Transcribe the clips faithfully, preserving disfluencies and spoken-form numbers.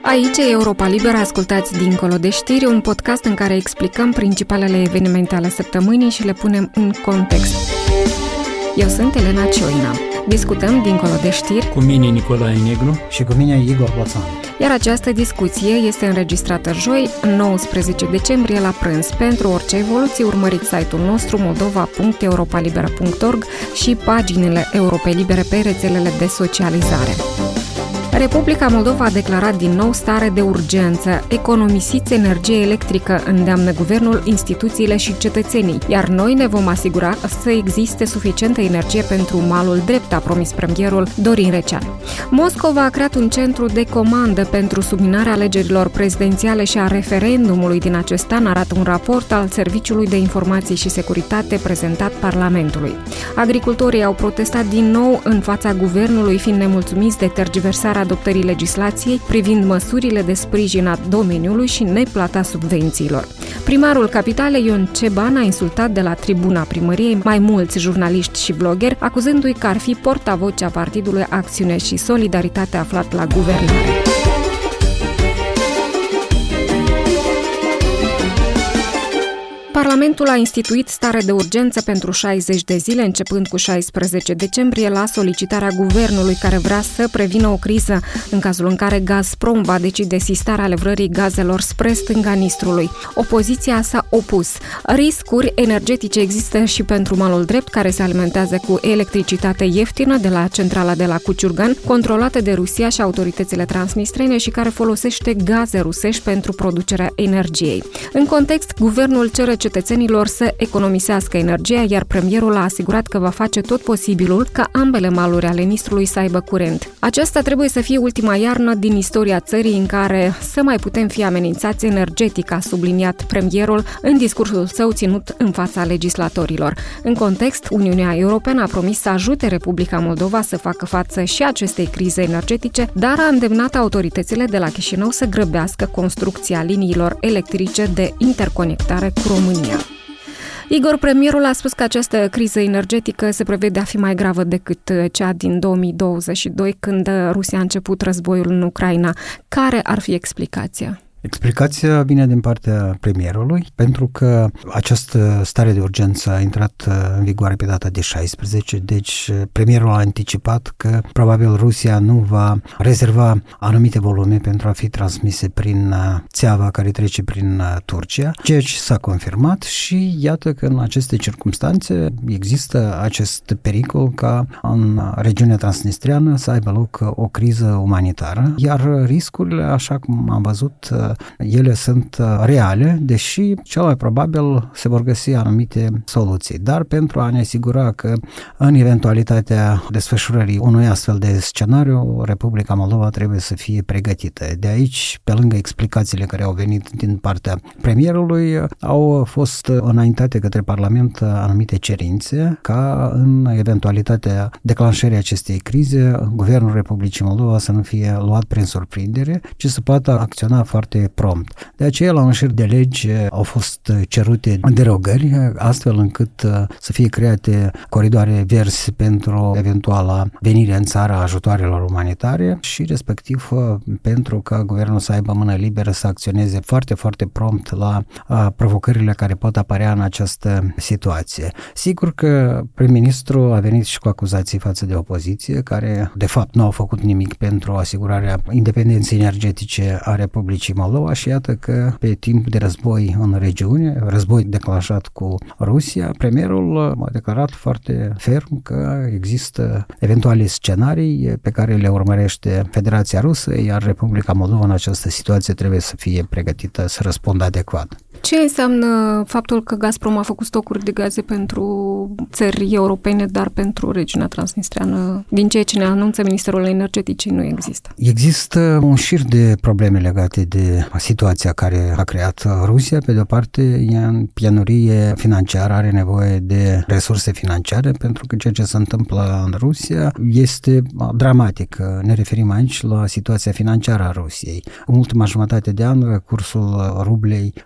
Aici e Europa Liberă, ascultați Dincolo de știri, un podcast în care explicăm principalele evenimente ale săptămânii și le punem în context. Eu sunt Elena Cioina. Discutăm Dincolo de știri cu mine Nicolae Negru și cu mine Igor Boțan. Iar această discuție este înregistrată joi, nouăsprezece decembrie, la prânz. Pentru orice evoluție, urmăriți site-ul nostru moldova punct europa libera punct org și paginile Europei Libere pe rețelele de socializare. Republica Moldova a declarat din nou stare de urgență. Economisiți energie electrică, îndeamnă guvernul, instituțiile și cetățenii, iar noi ne vom asigura să existe suficientă energie pentru malul drept, a promis premierul Dorin Recean. Moscova a creat un centru de comandă pentru subminarea alegerilor prezidențiale și a referendumului din acest an, arată un raport al Serviciului de Informații și Securitate prezentat Parlamentului. Agricultorii au protestat din nou în fața guvernului, fiind nemulțumiți de tergiversarea adoptării legislației privind măsurile de sprijin a domeniului și neplata subvențiilor. Primarul capitalei Ion Ceban a insultat de la tribuna primăriei mai mulți jurnaliști și blogeri, acuzându-i că ar fi portavocea partidului Acțiune și Solidaritate aflat la guvernare. Parlamentul a instituit stare de urgență pentru șaizeci de zile, începând cu șaisprezece decembrie, la solicitarea guvernului care vrea să prevină o criză în cazul în care Gazprom va decide sistarea livrării gazelor spre stânga Nistrului. Opoziția s-a opus. Riscuri energetice există și pentru malul drept, care se alimentează cu electricitate ieftină de la centrala de la Cuciurgan, controlată de Rusia și autoritățile transnistrene și care folosește gaze rusești pentru producerea energiei. În context, guvernul cere cetățenilor să economisească energia, iar premierul a asigurat că va face tot posibilul ca ambele maluri ale Nistrului să aibă curent. Aceasta trebuie să fie ultima iarnă din istoria țării în care să mai putem fi amenințați energetic, a subliniat premierul în discursul său ținut în fața legislatorilor. În context, Uniunea Europeană a promis să ajute Republica Moldova să facă față și acestei crize energetice, dar a îndemnat autoritățile de la Chișinău să grăbească construcția liniilor electrice de interconectare cu România. Igor, premierul a spus că această criză energetică se prevede a fi mai gravă decât cea din două mii douăzeci și doi, când Rusia a început războiul în Ucraina. Care ar fi explicația? Explicația vine din partea premierului, pentru că această stare de urgență a intrat în vigoare pe data de șaisprezece, deci premierul a anticipat că probabil Rusia nu va rezerva anumite volume pentru a fi transmise prin țeava care trece prin Turcia, ceea ce s-a confirmat și iată că în aceste circumstanțe există acest pericol ca în regiunea transnistreană să aibă loc o criză umanitară, iar riscurile, așa cum am văzut, ele sunt reale, deși cel mai probabil se vor găsi anumite soluții. Dar pentru a ne asigura că în eventualitatea desfășurării unui astfel de scenariu, Republica Moldova trebuie să fie pregătită. De aici, pe lângă explicațiile care au venit din partea premierului, au fost înaintate către Parlament anumite cerințe ca în eventualitatea declanșării acestei crize, Guvernul Republicii Moldova să nu fie luat prin surprindere, ci să poată acționa foarte prompt. De aceea, la un șir de legi au fost cerute derogări, astfel încât să fie create coridoare verzi pentru eventuala venire în țară a ajutoarelor umanitare și respectiv pentru ca guvernul să aibă mână liberă să acționeze foarte, foarte prompt la provocările care pot apărea în această situație. Sigur că prim-ministru a venit și cu acuzații față de opoziție, care de fapt nu au făcut nimic pentru asigurarea independenței energetice a Republicii Moldova și iată că pe timp de război în regiune, război declanșat cu Rusia, premierul a declarat foarte ferm că există eventuale scenarii pe care le urmărește Federația Rusă, iar Republica Moldova în această situație trebuie să fie pregătită să răspundă adecvat. Ce înseamnă faptul că Gazprom a făcut stocuri de gaze pentru țări europene, dar pentru regiunea transnistreană? Din ceea ce ne anunță Ministerul Energeticii, nu există. Există un șir de probleme legate de situația care a creat Rusia. Pe de o parte, e în penurie financiară, are nevoie de resurse financiare, pentru că ceea ce se întâmplă în Rusia este dramatic. Ne referim aici la situația financiară a Rusiei. În ultima jumătate de an, cursul rublei față de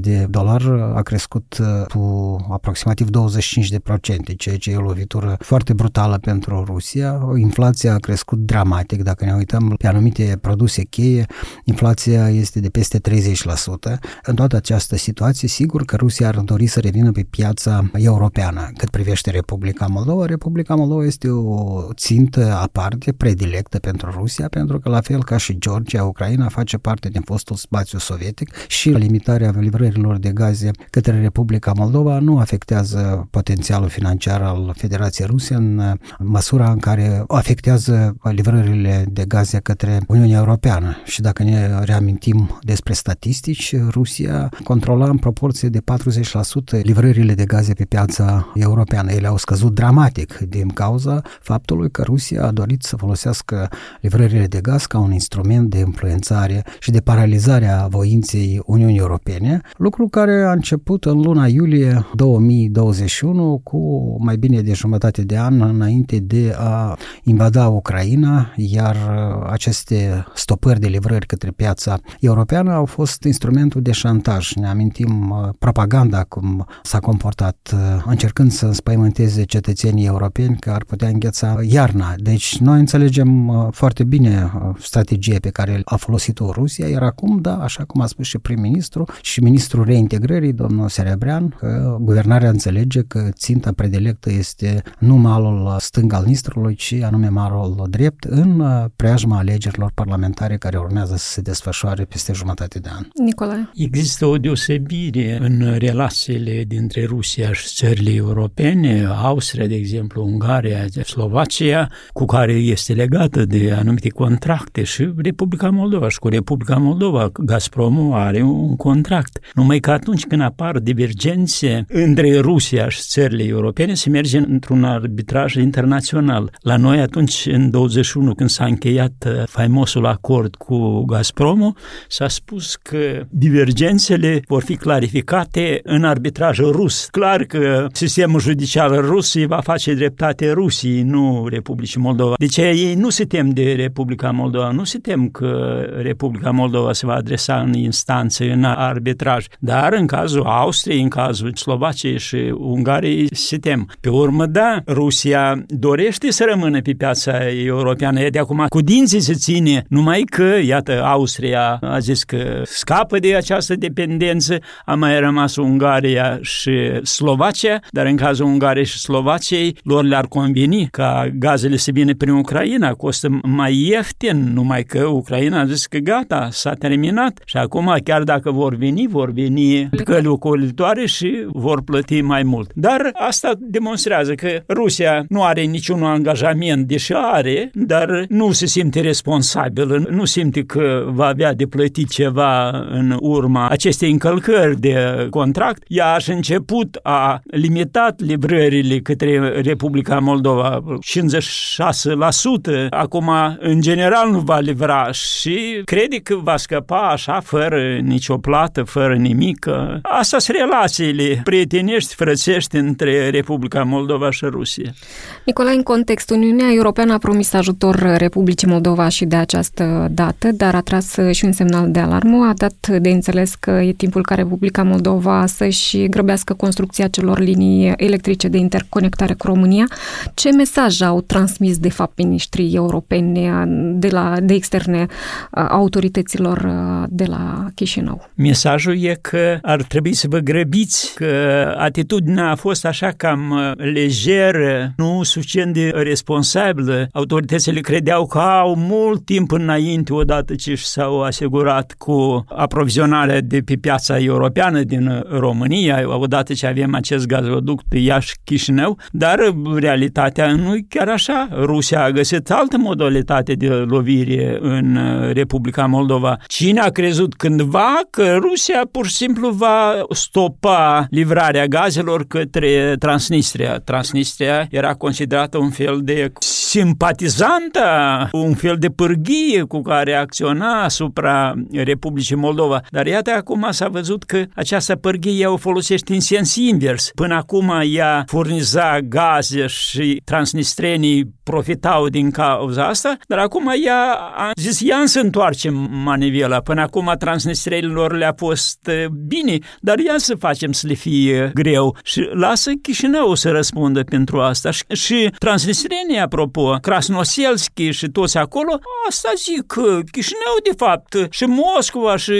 de dolari a crescut cu aproximativ douăzeci și cinci la sută, ceea ce e o lovitură foarte brutală pentru Rusia. Inflația a crescut dramatic. Dacă ne uităm pe anumite produse cheie, inflația este de peste treizeci la sută. În toată această situație, sigur că Rusia ar dori să revină pe piața europeană. Cât privește Republica Moldova, Republica Moldova este o țintă aparte, predilectă pentru Rusia, pentru că la fel ca și Georgia, Ucraina face parte din fostul spațiu sovietic și limitarea livrărilor de gaze către Republica Moldova nu afectează potențialul financiar al Federației Ruse în măsura în care afectează livrările de gaze către Uniunea Europeană. Și dacă ne reamintim despre statistici, Rusia controla în proporție de patruzeci la sută livrările de gaze pe piața europeană. Ele au scăzut dramatic din cauza faptului că Rusia a dorit să folosească livrările de gaz ca un instrument de influențare și de paralizare a voinței Uniunii Europene, lucru care a început în luna iulie două mii douăzeci și unu cu mai bine de jumătate de an înainte de a invada Ucraina, iar aceste stopări de livrări către piața europeană au fost instrumentul de șantaj. Ne amintim propaganda cum s-a comportat, încercând să înspăimânteze cetățenii europeni că ar putea îngheța iarna. Deci noi înțelegem foarte bine strategia pe care a folosit-o Rusia, iar acum, da, așa cum a spus și prim-ministru și ministrul reintegrării, domnul Serebrean, că guvernarea înțelege că ținta predilectă este nu malul stâng al Nistrului, ci anume malul drept în preajma alegerilor parlamentare care urmează să se desfășoare peste jumătate de an. Nicolae. Există o deosebire în relațiile dintre Rusia și țările europene, Austria, de exemplu, Ungaria, Slovacia, cu care este legată de anumite contracte, și Republica Moldova. Și cu Republica Moldova, Gazpromul are un contract. Numai că atunci când apar divergențe între Rusia și țările europene, se merge într-un arbitraj internațional. La noi atunci, în douăzeci și unu, când s-a încheiat faimosul acord cu Gazpromul, s-a spus că divergențele vor fi clarificate în arbitrajul rus. Clar că sistemul judiciar rus îi va face dreptate Rusiei, nu Republicii Moldova. Deci ei nu se tem de Republica Moldova, nu se tem că Republica Moldova se va adresa în instanțe, în arbitraj, dar în cazul Austriei, în cazul Slovaciei și Ungariei se tem. Pe urmă, da, Rusia dorește să rămână pe piața europeană, e de acum cu dinții se ține, numai că, iată, Austria a zis că scapă de această dependență, a mai rămas Ungaria și Slovacia, dar în cazul Ungariei și Slovaciei, lor le-ar conveni ca gazele să vină prin Ucraina, costă mai ieftin, numai că Ucraina a zis că gata, s-a terminat și acum chiar dacă vor veni, vor veni căli ocolitoare și vor plăti mai mult. Dar asta demonstrează că Rusia nu are niciun angajament, deși are, dar nu se simte responsabil, nu simte că va avea de plătit ceva în urma acestei încălcări de contract. Ea și început a limitat livrările către Republica Moldova cincizeci și șase la sută. Acum, în general, nu va livra și crede că va scăpa așa, fără nicio plată, fără nimic. Asta sunt relațiile prietenești, frățești între Republica Moldova și Rusia. Nicolae, în context, Uniunea Europeană a promis ajutor Republicii Moldova și de această dată, dar a tras și un semnal de alarmă. A dat de înțeles că e timpul ca Republica Moldova să-și grăbească construcția celor linii electrice de interconectare cu România. Ce mesaj au transmis, de fapt, miniștrii europeni de, la, de externe autorităților de la Chișinău? Mesajul e că ar trebui să vă grăbiți, că atitudinea a fost așa cam lejeră, nu suficient de responsabilă. Autoritățile credeau că au mult timp înainte, odată ce s-au asigurat cu aprovizionarea de pe piața europeană din România, odată ce avem acest gazoduct Iași-Chișinău, dar realitatea nu e chiar așa. Rusia a găsit altă modalitate de lovire în Republica Moldova. Cine a crezut cândva că Rusia pur și simplu va stopa livrarea gazelor către Transnistria? Transnistria era considerată un fel de simpatizanta, un fel de pârghie cu care acționa asupra Republicii Moldova. Dar iată, acum s-a văzut că această pârghie o folosește în sens invers. Până acum ea furniza gaze și transnistrenii profitau din cauza asta, dar acum ea a zis, ia să întoarcem manivela. Până acum transnistrenilor le-a fost bine, dar ia să facem să le fie greu. Și lasă Chișinău să răspundă pentru asta. Și, și transnistrenii, apropo, Krasnoselski și toți acolo, asta zic că Chișinău, de fapt, și Moscova și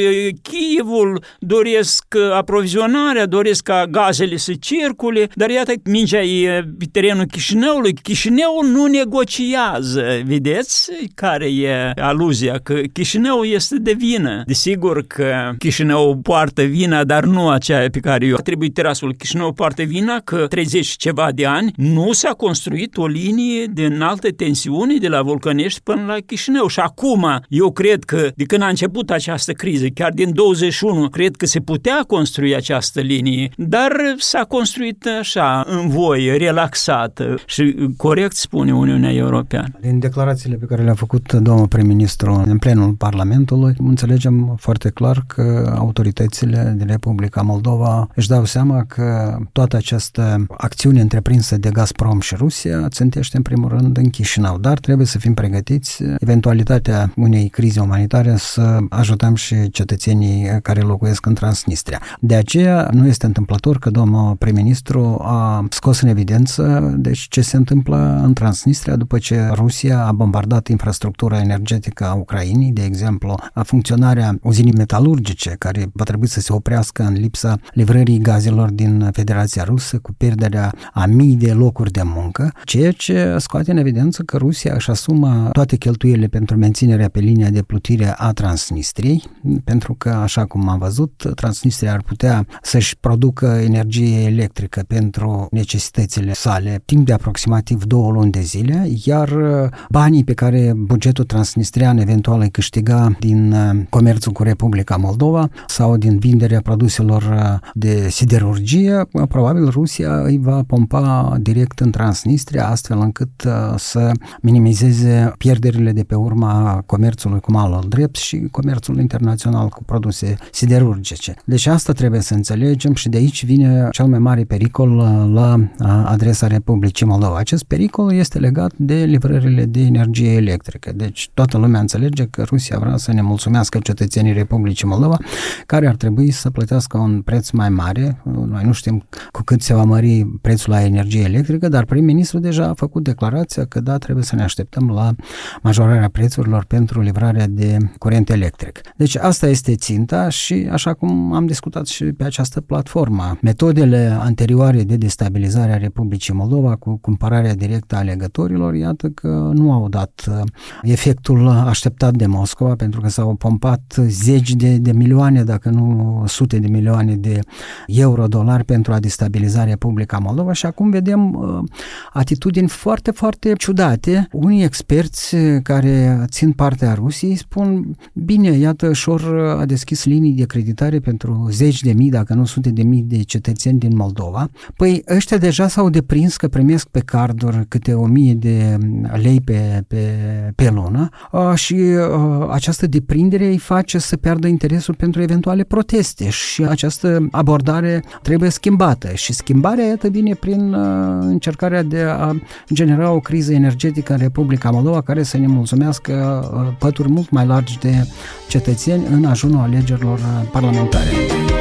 Kievul doresc aprovizionarea, doresc ca gazele să circule, dar iată, mingea e pe terenul Chișinăului. Chișinăul nu negociază. Vedeți care e aluzia? Că Chișinău este de vină. Desigur că Chișinău poartă vina, dar nu aceea pe care eu atribui terasul. Chișinău poartă vina că treizeci și ceva de ani nu s-a construit o linie de înaltă tensiune de la Vulcănești până la Chișinău. Și acum, eu cred că de când a început această criză, chiar din douăzeci și unu, cred că se putea construi această linie, dar s-a construit așa, în voie, relaxată și corect spune Uniunea Europeană. Din declarațiile pe care le-a făcut domnul prim-ministru în plenul Parlamentului, înțelegem foarte clar că autoritățile din Republica Moldova își dau seama că toată această acțiune întreprinsă de Gazprom și Rusia țintește în primul rând în Chișinău, dar trebuie să fim pregătiți eventualitatea unei crize umanitare să ajutăm și cetățenii care locuiesc în Transnistria. De aceea nu este întâmplător că domnul prim-ministru a scos în evidență deci ce se întâmplă în Transnistria după ce Rusia a bombardat infrastructura energetică a Ucrainei, de exemplu, a funcționarea uzinii metalurgice care va trebui să se oprească în lipsa livrării gazelor din Federația Rusă cu pierderea a mii de locuri de muncă, ceea ce scoate în evidență că Rusia își asumă toate cheltuielile pentru menținerea pe linia de plutire a Transnistriei, pentru că, așa cum am văzut, Transnistria ar putea să-și producă energie electrică pentru necesitățile sale timp de aproximativ două luni de zile, iar banii pe care bugetul transnistrian eventual îi câștiga din comerțul cu Republica Moldova sau din vinderea produselor de siderurgie, probabil Rusia îi va pompa direct în Transnistria, astfel încât să minimizeze pierderile de pe urma comerțului cu malul drept și comerțul internațional cu produse siderurgice. Deci asta trebuie să înțelegem și de aici vine cel mai mare pericol la adresa Republicii Moldova. Acest pericol este legat de livrările de energie electrică. Deci toată lumea înțelege că Rusia vrea să ne mulțumească cetățenii Republicii Moldova, care ar trebui să plătească un preț mai mare. Noi nu știm cu cât se va mări prețul la energie electrică, dar prim-ministrul deja a făcut declarația că da, trebuie să ne așteptăm la majorarea prețurilor pentru livrarea de curent electric. Deci asta este ținta și așa cum am discutat și pe această platformă, metodele anterioare de destabilizare a Republicii Moldova cu cumpărarea directă a alegătorilor, iată că nu au dat efectul așteptat de Moscova, pentru că s-au pompat zeci de, de milioane, dacă nu sute de milioane de euro-dolari pentru a destabiliza Republica Moldova și acum vedem uh, atitudini foarte, foarte ciudate. Unii experți care țin partea Rusiei spun, bine, iată, Șor a deschis linii de creditare pentru zeci de mii, dacă nu sute de mii de cetățeni din Moldova. Păi ăștia deja s-au deprins că primesc pe carduri câte o mie de lei pe, pe, pe lună uh, și uh, această deprindere îi face să piardă interesul pentru eventuale proteste și această abordare trebuie schimbată și schimbarea, iată, vine prin uh, încercarea de a genera o criză energetică în Republica Moldova care să ne mulțumească uh, pături mult mai largi de cetățeni în ajunul alegerilor parlamentare.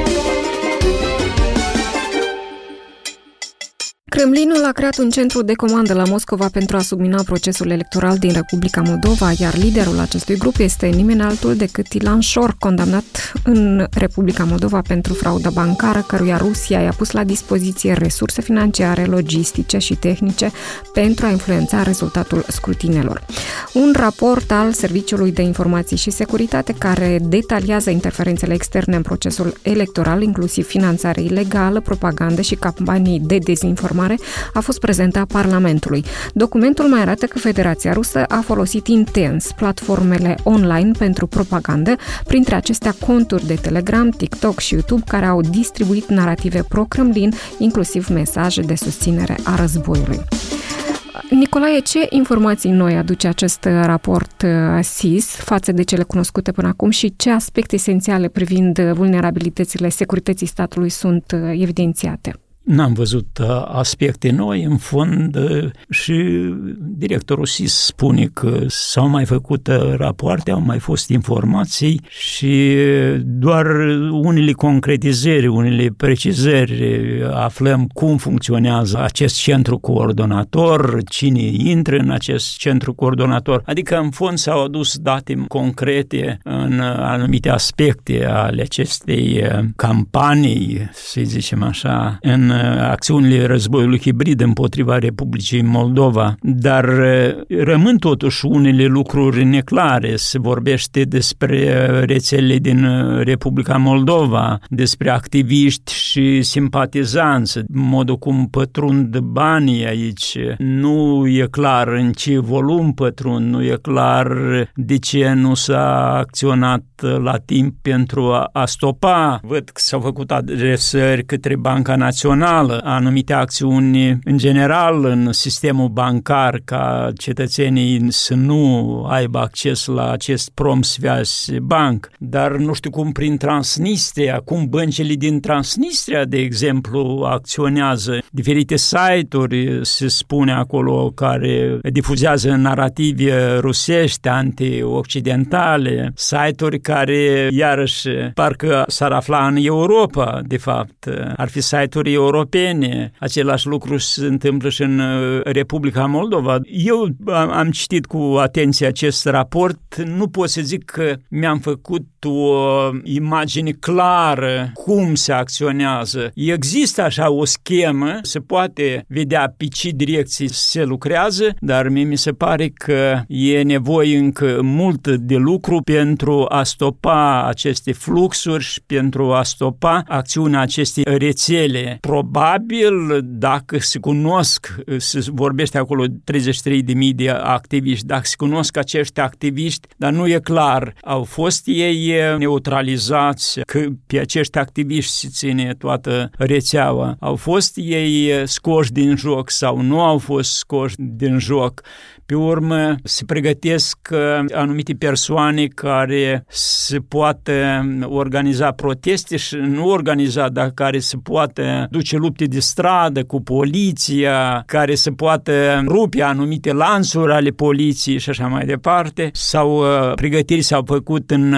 Kremlinul a creat un centru de comandă la Moscova pentru a submina procesul electoral din Republica Moldova, iar liderul acestui grup este nimeni altul decât Ilan Șor, condamnat în Republica Moldova pentru fraudă bancară, căruia Rusia i-a pus la dispoziție resurse financiare, logistice și tehnice pentru a influența rezultatul scrutinelor. Un raport al Serviciului de Informații și Securitate care detaliază interferențele externe în procesul electoral, inclusiv finanțare ilegală, propagandă și campanii de dezinformare, a fost prezentat Parlamentului. Documentul mai arată că Federația Rusă a folosit intens platformele online pentru propagandă, printre acestea conturi de Telegram, TikTok și YouTube care au distribuit narative pro-Kremlin, inclusiv mesaje de susținere a războiului. Nicolae, ce informații noi aduce acest raport S I S față de cele cunoscute până acum și ce aspecte esențiale privind vulnerabilitățile securității statului sunt evidențiate? N-am văzut aspecte noi, în fond, și directorul S I S spune că s-au mai făcut rapoarte, au mai fost informații și doar unele concretizări, unele precizări aflăm cum funcționează acest centru coordonator, cine intră în acest centru coordonator, adică în fond s-au adus date concrete în anumite aspecte ale acestei campanii, să zicem așa, în acțiunile războiului hibrid împotriva Republicii Moldova, dar rămân totuși unele lucruri neclare. Se vorbește despre rețelele din Republica Moldova, despre activiști și simpatizanți, modul cum pătrund banii aici. Nu e clar în ce volum pătrund, nu e clar de ce nu s-a acționat la timp pentru a, a stopa. Văd că s-au făcut adresări către Banca Națională, anumite acțiuni în general în sistemul bancar ca cetățenii să nu aibă acces la acest Promsvязьbank, dar nu știu cum prin Transnistria, cum băncile din Transnistria, de exemplu, acționează. Diferite site-uri, se spune acolo, care difuzează narative rusești, anti-occidentale, site-uri care, iarăși, parcă s-ar afla în Europa, de fapt. Ar fi site-uri europene. Același lucru se întâmplă și în Republica Moldova. Eu am citit cu atenție acest raport. Nu pot să zic că mi-am făcut o imagine clară cum se acționează. Există așa o schemă, se poate vedea pe ce direcții se lucrează, dar mie mi se pare că e nevoie încă mult de lucru pentru a stopa aceste fluxuri și pentru a stopa acțiunea acestei rețele. Probabil, dacă se cunosc, se vorbește acolo treizeci și trei de mii de activiști, dacă se cunosc acești activiști, dar nu e clar, au fost ei neutralizați, că pe acești activiști se ține toată rețeaua, au fost ei scoși din joc sau nu au fost scoși din joc. Pe urmă, se pregătesc anumite persoane care se poate organiza proteste și nu organiza, dar care se poate duce lupte de stradă cu poliția, care se poate rupe anumite lanțuri ale poliției și așa mai departe. Sau pregătiri s-au făcut în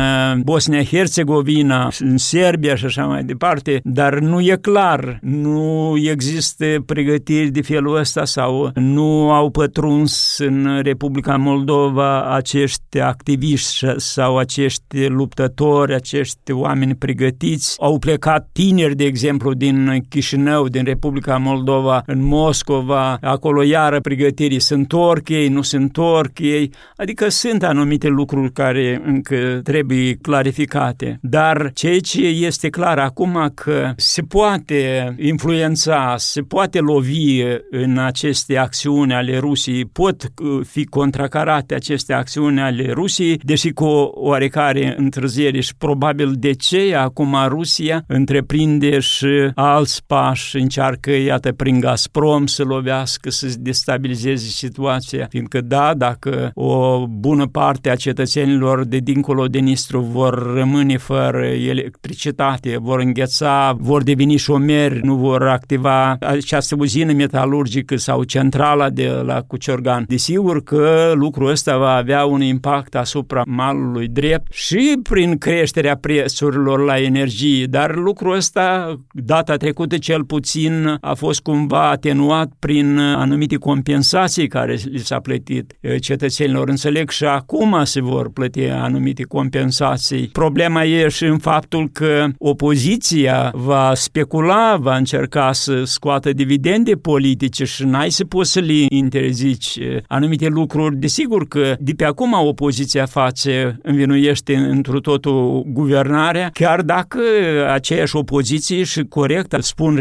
Bosnia-Herzegovina, în Serbia și așa mai departe, dar nu e clar, nu există pregătiri de felul ăsta sau nu au pătruns în Republica Moldova acești activiști sau acești luptători, acești oameni pregătiți. Au plecat tineri, de exemplu, din Chișinău, din Republica Moldova, în Moscova, acolo iară pregătirii, se întorc ei, nu se întorc ei, adică sunt anumite lucruri care încă trebuie clarificate. Dar ceea ce este clar acum că se poate influența, se poate lovi în aceste acțiuni ale Rusiei, pot fi contracarate aceste acțiuni ale Rusiei, deși cu o oarecare întârziere și probabil de ce acum Rusia întreprinde și alți pași, încearcă, iată, prin Gazprom să lovească, să destabilizeze situația, fiindcă da, dacă o bună parte a cetățenilor de dincolo de Nistru vor rămâne fără electricitate, vor îngheța, vor deveni șomeri, nu vor activa această uzină metalurgică sau centrala de la Cuciorgan. Desigur că lucrul ăsta va avea un impact asupra malului drept și prin creșterea prețurilor la energie, dar lucrul ăsta, data trecută cel puțin, a fost cumva atenuat prin anumite compensații care li s-a plătit cetățenilor. Înțeleg și acum se vor plăti anumite compensații. Problema e și în faptul că opoziția va specula, va încerca să scoată dividende politice și n-ai să poți să le interzici anumite lucruri. Desigur că de pe acum opoziția face, învinuiește întru totul guvernarea, chiar dacă aceeași opoziție și corect spun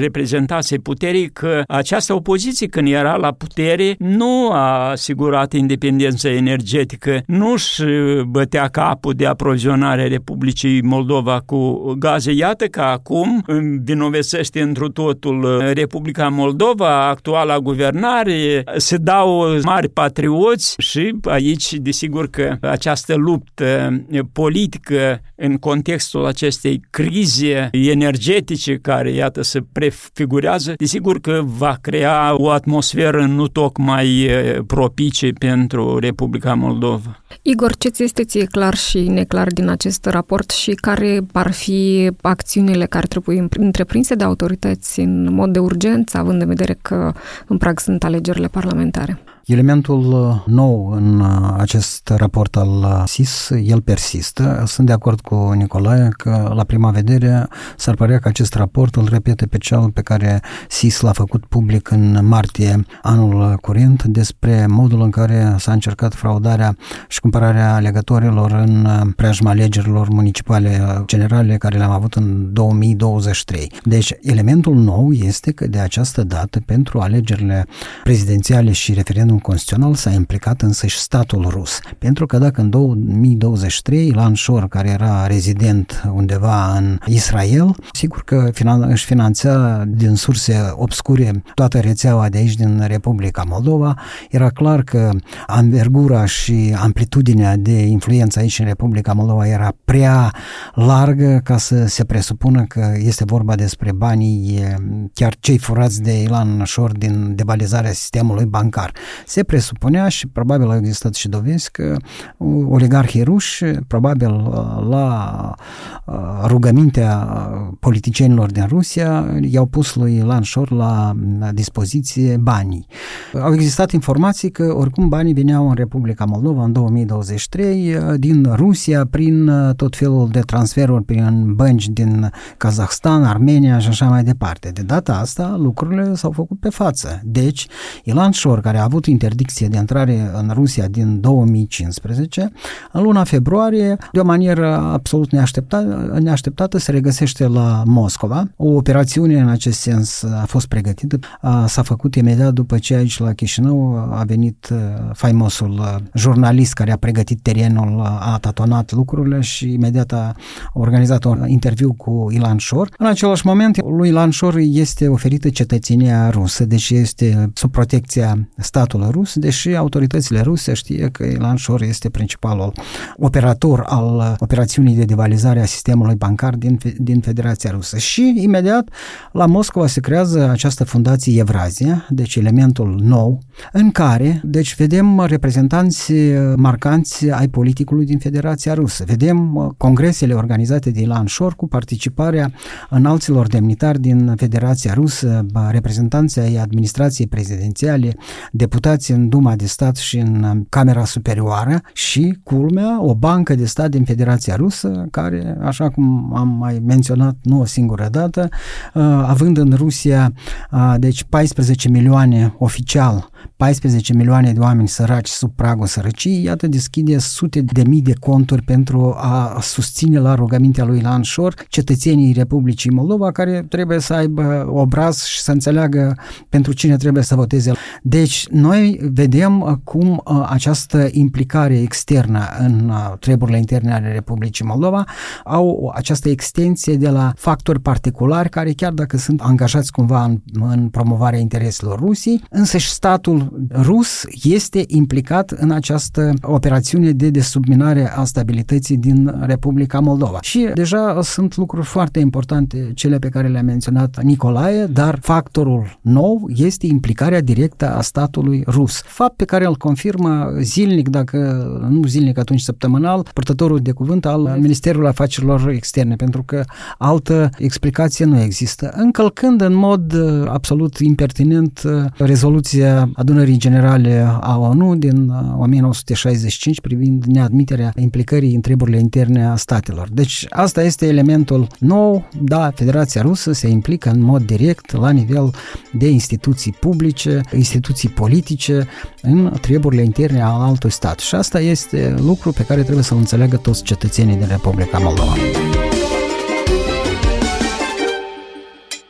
reprezentației puterii că această opoziție, când era la putere, nu a asigurat independența energetică, nu își bătea capul de aprovizionarea Republicii Moldova cu gaze. Iată că acum învinovățește întru totul Republica Moldova, actuala guvernare, se dau mari patrioți și aici, desigur că această luptă politică în contextul acestei crize energetice care, iată, se prefigurează, desigur că va crea o atmosferă nu tocmai propice pentru Republica Moldova. Igor, ce ți este ție clar și neclar din acest raport și care ar fi acțiunile care trebuie întreprinse de autorități în mod de urgență, având în vedere că în prag sunt alegerile parlamentare? Elementul nou în acest raport al S I S, el persistă. Sunt de acord cu Nicolae că la prima vedere s-ar părea că acest raport îl repete pe cel pe care S I S l-a făcut public în martie anul curent despre modul în care s-a încercat fraudarea și cumpărarea alegătorilor în preajma alegerilor municipale generale care le-am avut în două mii douăzeci și trei. Deci, elementul nou este că de această dată, pentru alegerile prezidențiale și referendum constituțional, s-a implicat însăși statul rus. Pentru că dacă în două mii douăzeci și trei Ilan Shor, care era rezident undeva în Israel, sigur că își finanța din surse obscure toată rețeaua de aici din Republica Moldova, era clar că anvergura și amplitudinea de influență aici în Republica Moldova era prea largă ca să se presupună că este vorba despre banii chiar cei furați de Ilan Shor din devalizarea sistemului bancar. Se presupunea și probabil au existat și dovezi că oligarhii ruși, probabil la rugămintea politicienilor din Rusia, i-au pus lui Ilan Shor la dispoziție banii. Au existat informații că oricum banii veneau în Republica Moldova în două mii douăzeci și trei din Rusia prin tot felul de transferuri prin bănci din Kazahstan, Armenia și așa mai departe. De data asta lucrurile s-au făcut pe față. Deci Ilan Shor, care a avut interdicție de intrare în Rusia din două mii cincisprezece, în luna februarie, de o manieră absolut neașteptată, neașteptată se regăsește la Moscova. O operațiune în acest sens a fost pregătită. S-a făcut imediat după ce aici la Chișinău a venit faimosul jurnalist care a pregătit terenul, a tatonat lucrurile și imediat a organizat un interviu cu Ilan Shor. În același moment, lui Ilan Shor este oferită cetățenia rusă, deci este sub protecția statului rus, deși autoritățile ruse știe că Ilan Shor este principalul operator al operațiunii de devalizare a sistemului bancar din, din Federația Rusă. Și imediat la Moscova se creează această fundație Evrazia, deci elementul nou, în care, deci vedem reprezentanți marcanți ai politicului din Federația Rusă. Vedem congresele organizate de Ilan Shor cu participarea înalților demnitari din Federația Rusă, reprezentanții ai administrației prezidențiale, deputați în Duma de Stat și în Camera Superioară și, culmea, o bancă de stat din Federația Rusă, care, așa cum am mai menționat nu o singură dată, având în Rusia, deci paisprezece milioane oficial, paisprezece milioane de oameni săraci sub pragul sărăciei, iată, deschide sute de mii de conturi pentru a susține la rugămintea lui Ilan Shor cetățenii Republicii Moldova, care trebuie să aibă obraz și să înțeleagă pentru cine trebuie să voteze. Deci, noi vedem cum această implicare externă în treburile interne ale Republicii Moldova au această extensie de la factori particulari care, chiar dacă sunt angajați cumva în, în promovarea intereselor Rusiei, însă și statul rus este implicat în această operațiune de desubminare a stabilității din Republica Moldova. Și deja sunt lucruri foarte importante, cele pe care le-a menționat Nicolae, dar factorul nou este implicarea directă a statului rus. Fapt pe care îl confirmă zilnic, dacă nu zilnic, atunci săptămânal, purtătorul de cuvânt al Ministerului Afacerilor Externe, pentru că altă explicație nu există. Încălcând în mod absolut impertinent rezoluția Adunării Generale a O N U din o mie nouă sute șaizeci și cinci privind neadmiterea implicării în treburile interne a statelor. Deci asta este elementul nou. Da, Federația Rusă se implică în mod direct la nivel de instituții publice, instituții politice în treburile interne al altui stat. Și asta este lucru pe care trebuie să-l înțeleagă toți cetățenii din Republica Moldova.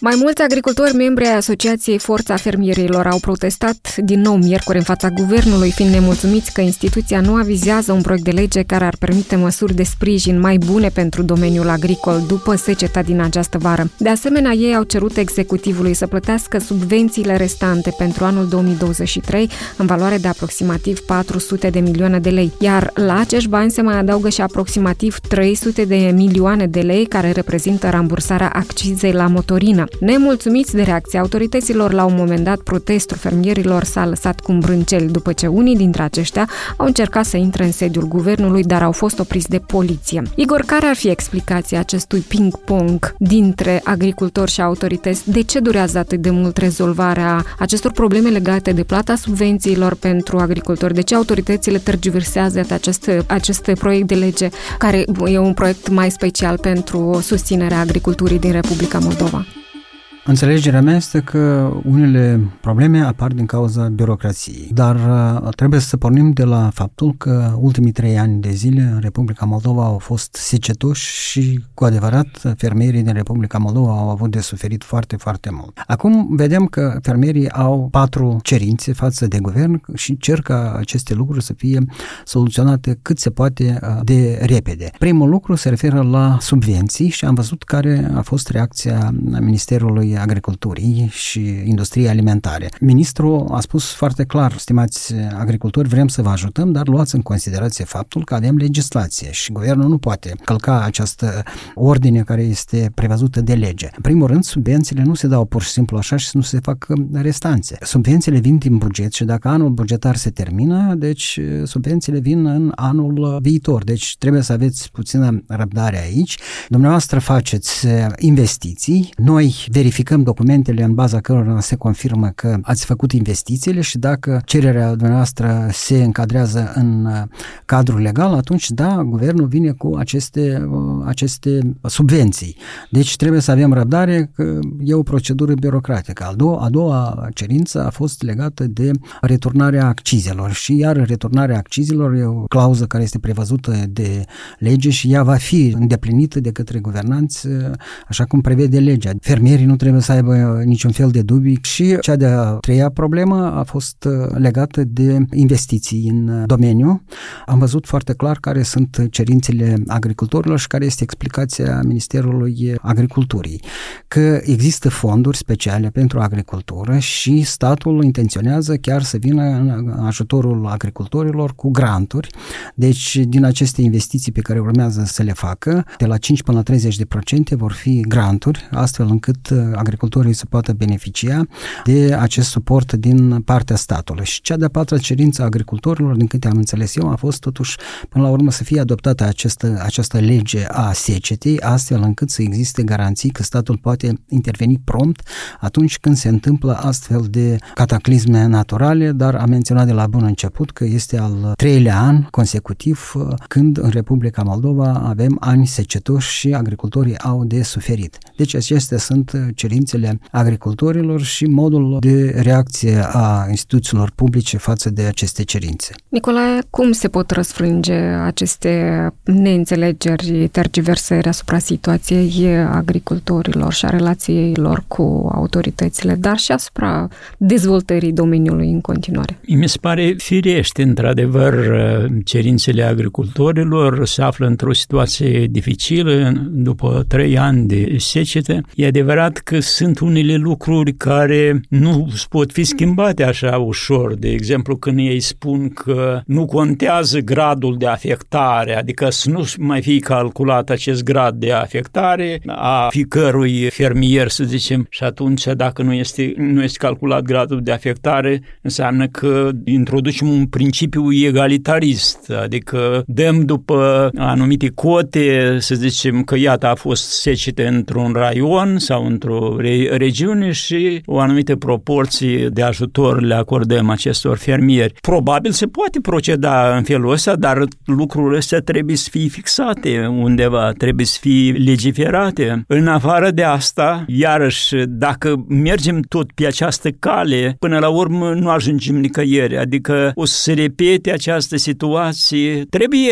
Mai mulți agricultori membri ai Asociației Forța Fermierilor au protestat din nou miercuri în fața guvernului, fiind nemulțumiți că instituția nu avizează un proiect de lege care ar permite măsuri de sprijin mai bune pentru domeniul agricol după seceta din această vară. De asemenea, ei au cerut executivului să plătească subvențiile restante pentru anul două mii douăzeci și trei în valoare de aproximativ patru sute de milioane de lei, iar la acești bani se mai adaugă și aproximativ trei sute de milioane de lei care reprezintă rambursarea accizei la motorină. Nemulțumiți de reacția autorităților, la un moment dat protestul fermierilor s-a lăsat cu un brâncel după ce unii dintre aceștia au încercat să intre în sediul guvernului, dar au fost opriți de poliție. Igor, care ar fi explicația acestui ping-pong dintre agricultori și autorități? De ce durează atât de mult rezolvarea acestor probleme legate de plata subvențiilor pentru agricultori? De ce autoritățile tergiversează acest, acest proiect de lege, care e un proiect mai special pentru susținerea agriculturii din Republica Moldova? Înțelegerea mea este că unele probleme apar din cauza birocrației, dar trebuie să pornim de la faptul că ultimii trei ani de zile în Republica Moldova au fost secetoși și cu adevărat fermierii din Republica Moldova au avut de suferit foarte, foarte mult. Acum vedem că fermierii au patru cerințe față de guvern și cer ca aceste lucruri să fie soluționate cât se poate de repede. Primul lucru se referă la subvenții și am văzut care a fost reacția Ministerului Agriculturii și Industriei Alimentare. Ministrul a spus foarte clar: stimați agricultori, vrem să vă ajutăm, dar luați în considerație faptul că avem legislație și guvernul nu poate călca această ordine care este prevăzută de lege. În primul rând, subvențiile nu se dau pur și simplu așa și nu se fac restanțe. Subvențiile vin din buget și dacă anul bugetar se termină, deci subvențiile vin în anul viitor. Deci trebuie să aveți puțină răbdare aici. Dumneavoastră faceți investiții, noi verificăm documentele în baza cărora se confirmă că ați făcut investițiile și dacă cererea dumneavoastră se încadrează în cadrul legal, atunci da, guvernul vine cu aceste, aceste subvenții. Deci trebuie să avem răbdare, că e o procedură birocratică. A doua, a doua cerință a fost legată de returnarea accizelor și iar returnarea accizelor e o clauză care este prevăzută de lege și ea va fi îndeplinită de către guvernanți așa cum prevede legea. Fermierii nu trebuie să aibă niciun fel de dubii și cea de-a treia problemă a fost legată de investiții în domeniu. Am văzut foarte clar care sunt cerințele agricultorilor și care este explicația Ministerului Agriculturii. Că există fonduri speciale pentru agricultură și statul intenționează chiar să vină în ajutorul agricultorilor cu granturi. Deci din aceste investiții pe care urmează să le facă, de la cinci până la treizeci de procente vor fi granturi, astfel încât agricultorii să poată beneficia de acest suport din partea statului. Și cea de-a patra cerință a agricultorilor, din câte am înțeles eu, a fost totuși până la urmă să fie adoptată această, această lege a secetei, astfel încât să existe garanții că statul poate interveni prompt atunci când se întâmplă astfel de cataclisme naturale, dar am menționat de la bun început că este al treilea an consecutiv când în Republica Moldova avem ani secetoși și agricultorii au de suferit. Deci acestea sunt cerințele agricultorilor și modul de reacție a instituțiilor publice față de aceste cerințe. Nicolae, cum se pot răsfrânge aceste neînțelegeri, tergiversări asupra situației agricultorilor și a relației lor cu autoritățile, dar și asupra dezvoltării domeniului în continuare? Mi se pare firește, într-adevăr, cerințele agricultorilor se află într-o situație dificilă după trei ani de secetă. E adevărat că sunt unele lucruri care nu pot fi schimbate așa ușor. De exemplu, când ei spun că nu contează gradul de afectare, adică să nu mai fie calculat acest grad de afectare a fiecărui fermier, să zicem, și atunci dacă nu este, nu este calculat gradul de afectare, înseamnă că introducem un principiu egalitarist, adică dăm după anumite cote, să zicem că iată a fost secetă într-un raion sau într-o re- regiune și o anumită proporție de ajutor le acordăm acestor fermieri. Probabil se poate proceda în felul ăsta, dar lucrurile astea trebuie să fie fixate undeva, trebuie să fie legiferate. În afară de asta, iarăși, dacă mergem tot pe această cale, până la urmă nu ajungem nicăieri, adică o să se repete această situație. Trebuie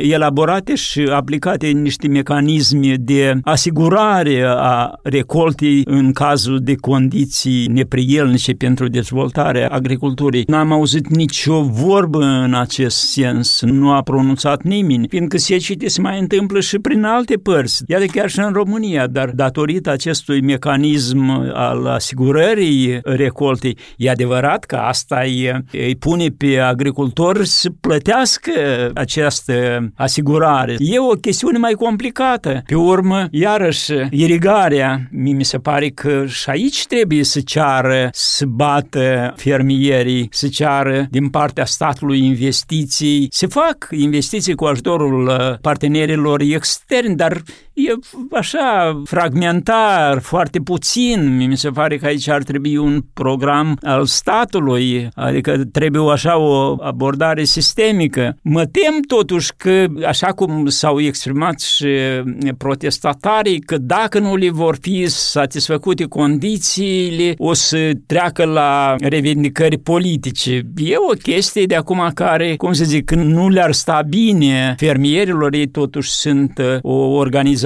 elaborate și aplicate niște mecanisme de asigurare a recoltei și în cazul de condiții neprielnice pentru dezvoltarea agriculturii. N-am auzit nicio vorbă în acest sens, nu a pronunțat nimeni, fiindcă secete se mai întâmplă și prin alte părți, iată chiar și în România, dar datorită acestui mecanism al asigurării recoltei, e adevărat că asta îi, îi pune pe agricultori să plătească această asigurare. E o chestiune mai complicată. Pe urmă, iarăși, irigarea, mi se pare că și aici trebuie să ceară, să bată fermierii, să ceară din partea statului investiții. Se fac investiții cu ajutorul partenerilor externi, dar e așa fragmentar, foarte puțin. Mi se pare că aici ar trebui un program al statului, adică trebuie așa o abordare sistemică. Mă tem totuși că, așa cum s-au exprimat și protestatarii, că dacă nu le vor fi satisfăcute condițiile, o să treacă la revendicări politice. E o chestie de acum care, cum să zic, nu le-ar sta bine fermierilor, ei totuși sunt o organizație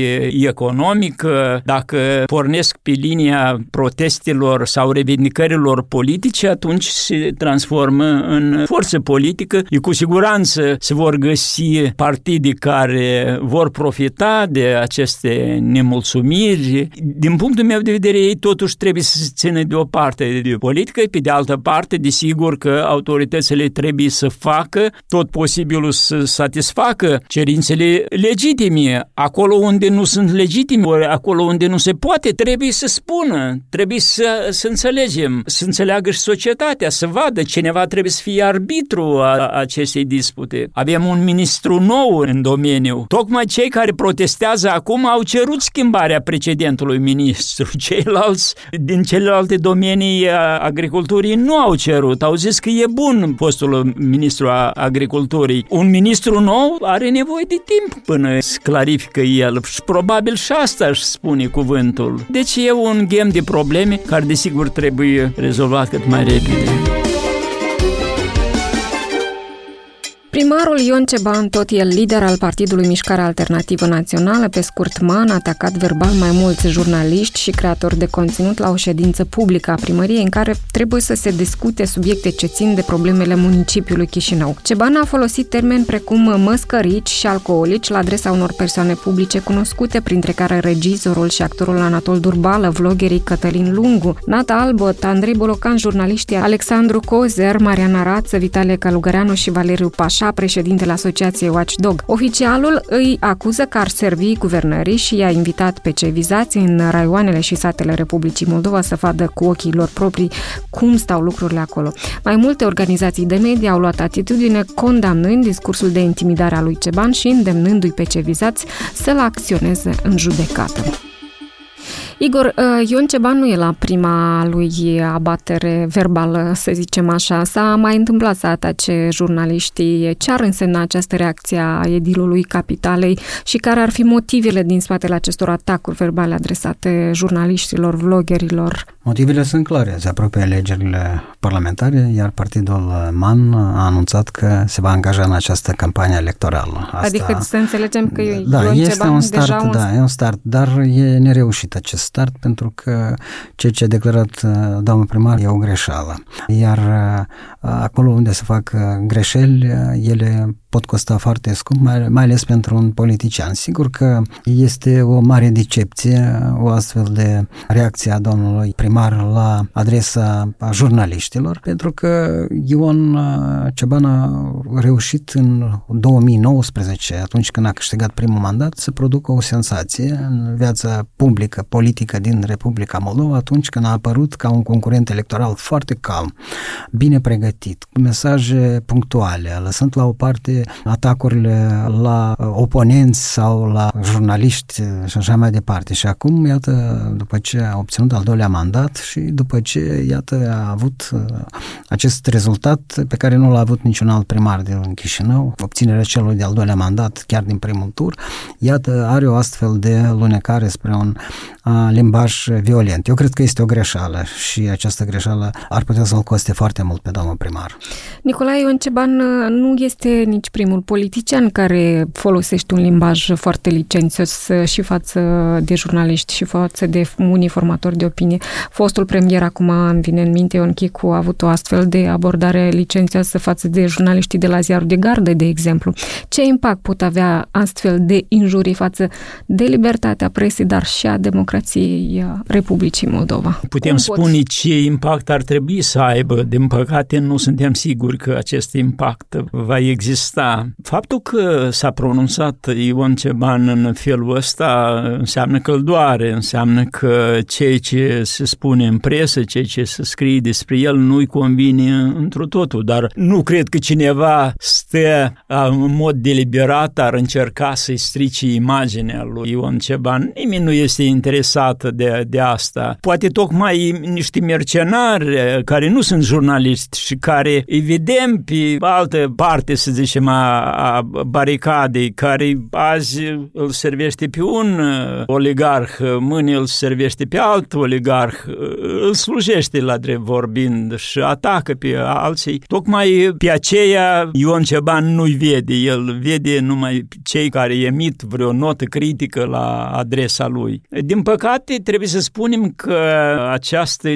economică. Dacă pornesc pe linia protestelor sau revendicărilor politice, atunci se transformă în forță politică. E cu siguranță se vor găsi partide care vor profita de aceste nemulțumiri. Din punctul meu de vedere, ei totuși trebuie să se țină de o parte de politică, pe de altă parte, desigur că autoritățile trebuie să facă tot posibilul să satisfacă cerințele legitime. Acolo unde nu sunt legitime, ori acolo unde nu se poate, trebuie să spună, trebuie să, să înțelegem, să înțeleagă și societatea, să vadă, cineva trebuie să fie arbitru a acestei dispute. Avem un ministru nou în domeniu. Tocmai cei care protestează acum au cerut schimbarea precedentului ministru. Ceilalți din celelalte domenii a agriculturii nu au cerut. Au zis că e bun postul ministru a agriculturii. Un ministru nou are nevoie de timp până se clarifică el și probabil și asta își spune cuvântul. Deci e un ghem de probleme care desigur trebuie rezolvat cât mai repede. Primarul Ion Ceban, tot el lider al Partidului Mișcarea Alternativă Națională, pe scurt M A N, a atacat verbal mai mulți jurnaliști și creatori de conținut la o ședință publică a primăriei în care trebuie să se discute subiecte ce țin de problemele municipiului Chișinău. Ceban a folosit termeni precum măscărici și alcoolici la adresa unor persoane publice cunoscute, printre care regizorul și actorul Anatol Durbală, vloggerii Cătălin Lungu, Nata Albot, Andrei Bolocan, jurnaliștii Alexandru Cozer, Mariana Rață, Vitalie Călugăreanu și Valeriu Pașa, președintele Asociației Watchdog. Oficialul îi acuză că ar servi guvernării și i-a invitat pe cei vizați în raioanele și satele Republicii Moldova să vadă cu ochii lor proprii cum stau lucrurile acolo. Mai multe organizații de media au luat atitudine condamnând discursul de intimidare a lui Ceban și îndemnându-i pe cei vizați să-l acționeze în judecată. Igor, Ion Ceban nu e la prima lui abatere verbală, să zicem așa. S-a mai întâmplat să atace jurnaliștii. Ce ar însemna această reacție a edilului Capitalei și care ar fi motivele din spatele acestor atacuri verbale adresate jurnaliștilor, vloggerilor? Motivele sunt clare. Se apropie alegerile parlamentare, iar partidul M A N a anunțat că se va angaja în această campanie electorală. Asta, adică să înțelegem că da, Ion este Ceban un start, deja un... da, e un start, dar e nereușit acest start pentru că ceea ce a declarat doamna primar e o greșeală. Iar acolo unde se fac greșeli, ele pot costa foarte scump, mai, mai ales pentru un politician. Sigur că este o mare decepție o astfel de reacție a domnului primar la adresa jurnaliștilor, pentru că Ion Ceban a reușit în două mii nouăsprezece, atunci când a câștigat primul mandat, să producă o senzație în viața publică, politică din Republica Moldova, atunci când a apărut ca un concurent electoral foarte calm, bine pregătit, cu mesaje punctuale, lăsând la o parte atacurile la oponenți sau la jurnaliști și așa mai departe. Și acum, iată, după ce a obținut al doilea mandat și după ce, iată, a avut acest rezultat pe care nu l-a avut niciun alt primar din Chișinău, obținerea celui de-al doilea mandat chiar din primul tur, iată, are o astfel de lunecare spre un a, limbaj violent. Eu cred că este o greșeală și această greșeală ar putea să-l coste foarte mult pe domnul primar. Nicolae Ion Ceban nu este nici ești primul politician care folosești un limbaj foarte licențios și față de jurnaliști și față de unii formatori de opinie. Fostul premier, acum îmi vine în minte, Ion Chicu, a avut o astfel de abordare licențioasă față de jurnaliștii de la Ziarul de Gardă, de exemplu. Ce impact pot avea astfel de injurii față de libertatea presei, dar și a democrației Republicii Moldova? Putem spune ce impact ar trebui să aibă. Din păcate, nu suntem siguri că acest impact va exista. Faptul că s-a pronunțat Ion Ceban în felul ăsta înseamnă că îl doare, înseamnă că ceea ce se spune în presă, ceea ce se scrie despre el nu-i convine întru totul, dar nu cred că cineva stă în mod deliberat ar încerca să-i strice imaginea lui Ion Ceban. Nimeni nu este interesat de, de asta. Poate tocmai niște mercenari care nu sunt jurnaliști și care îi vedem pe altă parte, să zicem, a, a baricadei, care azi îl servește pe un oligarh, mâine îl servește pe alt oligarh, îl slujește la drept vorbind și atacă pe alții. Tocmai pe aceea Ion Ceban nu-i vede, el vede numai cei care emit vreo notă critică la adresa lui. Din păcate, trebuie să spunem că această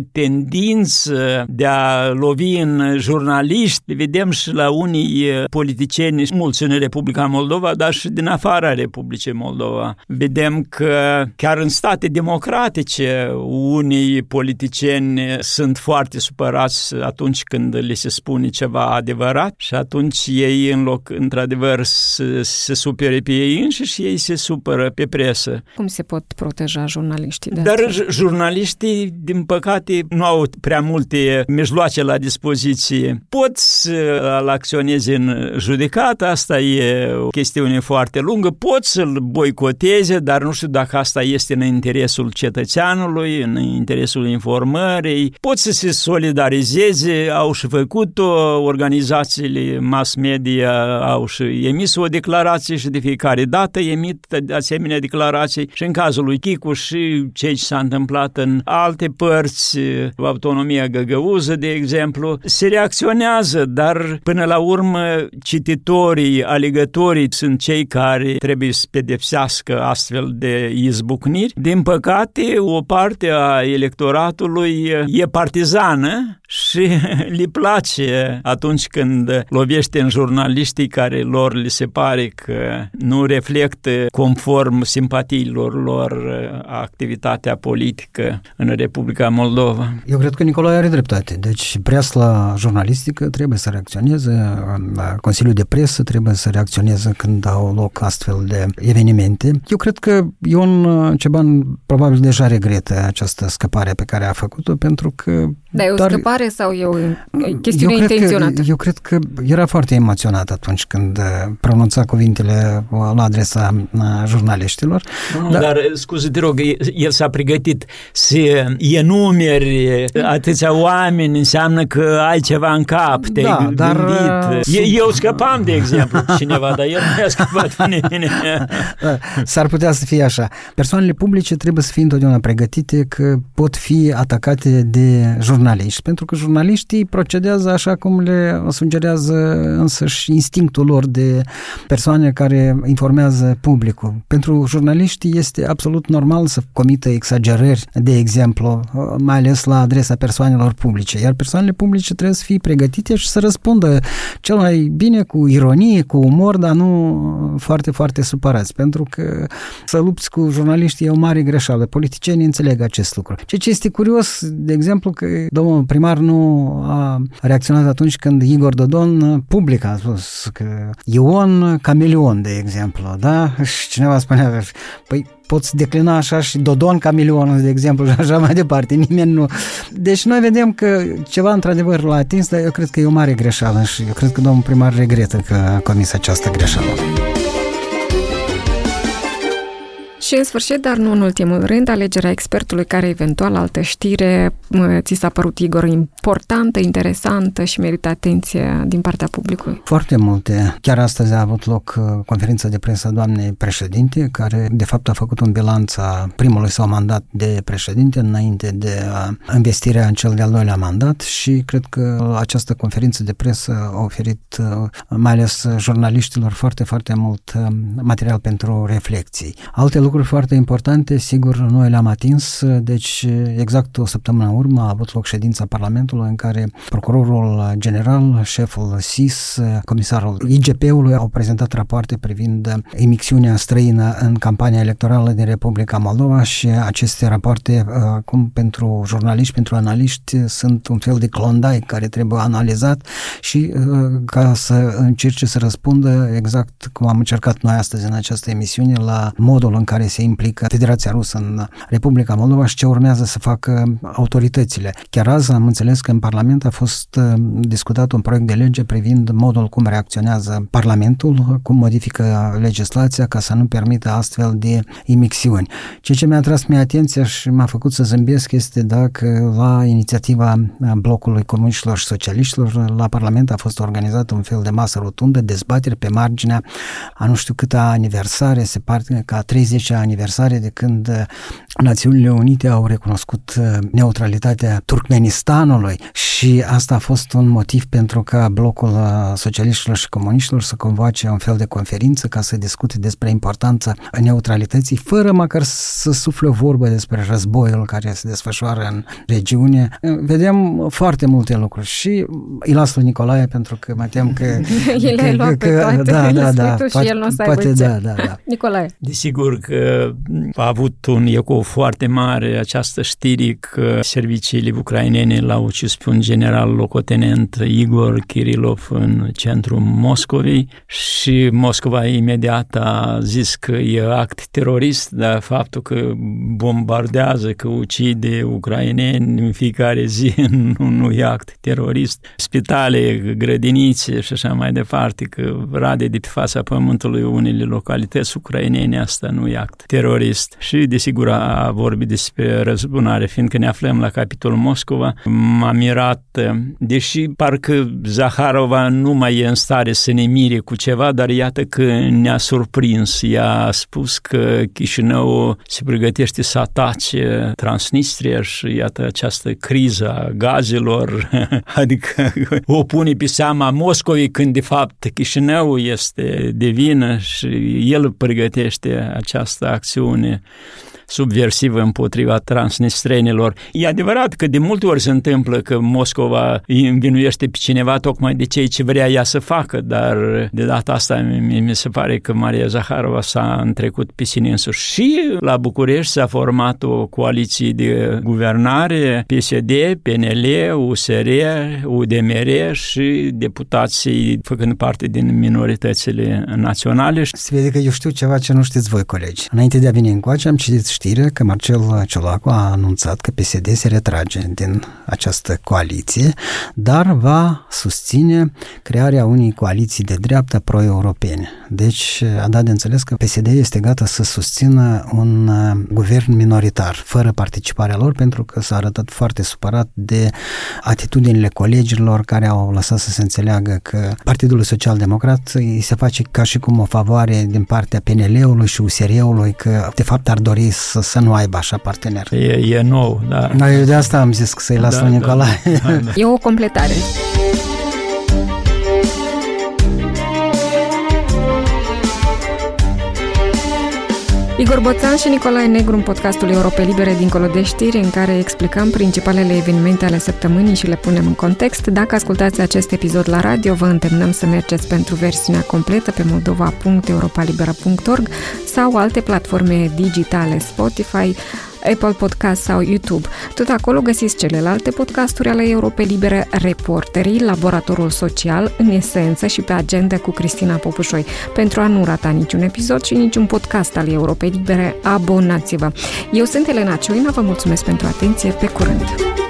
tendință de a lovi în jurnaliști, vedem și la unii politicieni, mulți în Republica Moldova, dar și din afara Republicii Moldova. Vedem că chiar în state democratice unii politicieni sunt foarte supărați atunci când li se spune ceva adevărat și atunci ei, în loc, într-adevăr, să se supere pe ei înșiși, ei se supără pe presă. Cum se pot proteja jurnaliștii de Dar asta? jurnaliștii, din păcate, nu au prea multe mijloace la dispoziție. Pot să-l acționeze în judecată, asta e o chestiune foarte lungă, pot să-l boicoteze, dar nu știu dacă asta este în interesul cetățeanului, în interesul informării. Pot să se solidarizeze, au și făcut-o, organizațiile mass media au și emis o declarație și de fiecare dată emit asemenea declarații și în cazul lui Chicu și ceea ce s-a întâmplat în alte părți, autonomia găgăuză, de exemplu, se reacționează, dar până la urmă cititorii, alegătorii sunt cei care trebuie să pedepsească astfel de izbucniri. Din păcate, o parte a electoratului e partizană și le place atunci când lovește în jurnaliștii care lor li se pare că nu reflectă conform simpatiilor lor activitatea politică în Republica Moldova. Eu cred că Nicolae are dreptate. Deci presa jurnalistică trebuie să reacționeze, Consiliul de Presă trebuie să reacționeze când au loc astfel de evenimente. Eu cred că Ion Ceban probabil deja regretă această scăpare pe care a făcut-o, pentru că... Da, e o dar, scăpare sau e o chestiune eu intenționată? Că, eu cred că era foarte emoționat atunci când pronunța cuvintele la adresa jurnaliștilor. Nu, dar, dar scuze, te rog, el s-a pregătit să enumeri atâția oameni, înseamnă că ai ceva în cap, te-ai da, gândit. Dar, eu scăpam, de exemplu, cineva, dar el nu mi-a scăpat pe nimeni. S-ar putea să fie așa. Persoanele publice trebuie să fie întotdeauna pregătite că pot fi atacate de jurnaliști, pentru că jurnaliștii procedează așa cum le sugerează însăși instinctul lor de persoane care informează publicul. Pentru jurnaliștii este absolut normal să comită exagerări, de exemplu, mai ales la adresa persoanelor publice, iar persoanele publice trebuie să fie pregătite și să răspundă cel mai bine cu ironie, cu umor, dar nu foarte, foarte supărați, pentru că să lupți cu jurnaliștii e o mare greșeală. Politicienii înțeleg acest lucru. Ceea ce este curios, de exemplu, că domnul primar nu a reacționat atunci când Igor Dodon public a spus că Ion cameleon, de exemplu, da? Și cineva spunea, păi poți declina așa și Dodon cameleon, de exemplu, și așa mai departe. Nimeni nu... Deci noi vedem că ceva într-adevăr l-a atins, dar eu cred că e o mare greșeală și eu cred că domnul primar regretă că a comis această greșeală. Și în sfârșit, dar nu în ultimul rând, alegerea expertului care eventual altă știre ți s-a părut, Igor, importantă, interesantă și merită atenție din partea publicului. Foarte multe. Chiar astăzi a avut loc conferința de presă a doamnei președinte, care de fapt a făcut un bilanț a primului său mandat de președinte înainte de investirea în cel de-al doilea mandat și cred că această conferință de presă a oferit mai ales jurnaliștilor foarte, foarte mult material pentru reflexii. Alte lucruri foarte importante, sigur, noi le-am atins, deci exact o săptămână în urmă a avut loc ședința Parlamentului în care procurorul general, șeful S I S, comisarul I G P-ului au prezentat rapoarte privind imixtiunea străină în campania electorală din Republica Moldova și aceste rapoarte, acum pentru jurnaliști, pentru analiști, sunt un fel de Klondike care trebuie analizat și ca să încerce să răspundă exact cum am încercat noi astăzi în această emisiune la modul în care se implică Federația Rusă în Republica Moldova și ce urmează să facă autoritățile. Chiar azi am înțeles că în Parlament a fost discutat un proiect de lege privind modul cum reacționează Parlamentul, cum modifică legislația ca să nu permită astfel de imixiuni. Ceea ce mi-a tras mie atenția și m-a făcut să zâmbesc este dacă la inițiativa blocului comuniștilor și socialiștilor la Parlament a fost organizată un fel de masă rotundă, dezbateri pe marginea a nu știu câta aniversare, se pare că a treizecea aniversare de când Națiunile Unite au recunoscut neutralitatea Turkmenistanului și asta a fost un motiv pentru ca blocul socialiștilor și comuniștilor să convoace un fel de conferință ca să discute despre importanța neutralității, fără măcar să sufle o vorbă despre războiul care se desfășoară în regiune. Vedem foarte multe lucruri și îi las lui Nicolae pentru că mă tem că... El a luat pe toate, da, da, da, și poate, el nu o să poate, aibă da, da, da. Nicolae. Desigur că a avut un ecou foarte mare această știri că serviciile ucrainene l-au ucis pe un general locotenent Igor Kirilov în centrul Moscovei și Moscova imediat a zis că e act terorist, dar faptul că bombardează, că ucide ucraineni în fiecare zi nu, nu e act terorist. Spitale, grădinițe și așa mai departe, că rade de pe fața pământului unele localități ucrainene, asta nu e act terorist. Și desigur a vorbit despre răzbunare, fiindcă ne aflăm la capitolul Moscova. M-a mirat, deși parcă Zaharova nu mai e în stare să ne mire cu ceva, dar iată că ne-a surprins. Ea a spus că Chișinău se pregătește să atace Transnistria și iată această criză a gazelor, adică o pune pe seama Moscovei când de fapt Chișinău este de vină și el pregătește această acțiune subversivă împotriva transnistrenilor. E adevărat că de multe ori se întâmplă că Moscova îi învinuiește pe cineva tocmai de ceea ce vrea ea să facă, dar de data asta mi, mi se pare că Maria Zaharova s-a întrecut pe sine însuși. Și la București s-a format o coaliție de guvernare, P S D, P N L, U S R, U D M R și deputații făcând parte din minoritățile naționale. Se vede că eu știu ceva ce nu știți voi, colegi. Înainte de a veni încoace am citit știre că Marcel Ciolacu a anunțat că P S D se retrage din această coaliție, dar va susține crearea unei coaliții de dreapta pro-europene. Deci a dat de înțeles că P S D este gata să susțină un guvern minoritar, fără participarea lor, pentru că s-a arătat foarte supărat de atitudinile colegilor care au lăsat să se înțeleagă că Partidul Social-Democrat îi se face ca și cum o favoare din partea P N L-ului și U S R-ului, că de fapt ar dori să, să nu aibă așa partener. E, e nou, da. Da, eu de asta am zis că să-i las da, lui Nicolae. Da, da, da. E o completare. Igor Boțan și Nicolae Negru în podcastul Europe Libere dincolo de știri, în care explicăm principalele evenimente ale săptămânii și le punem în context. Dacă ascultați acest episod la radio, vă îndemnăm să mergeți pentru versiunea completă pe moldova punct europa libera punct org sau alte platforme digitale, Spotify, Apple Podcast sau YouTube. Tot acolo găsiți celelalte podcasturi ale Europe Libere, Reporterii, Laboratorul Social, În Esență și Pe Agenda cu Cristina Popușoi. Pentru a nu rata niciun episod și niciun podcast al Europe Libere, abonați-vă! Eu sunt Elena Cioina, vă mulțumesc pentru atenție, pe curând!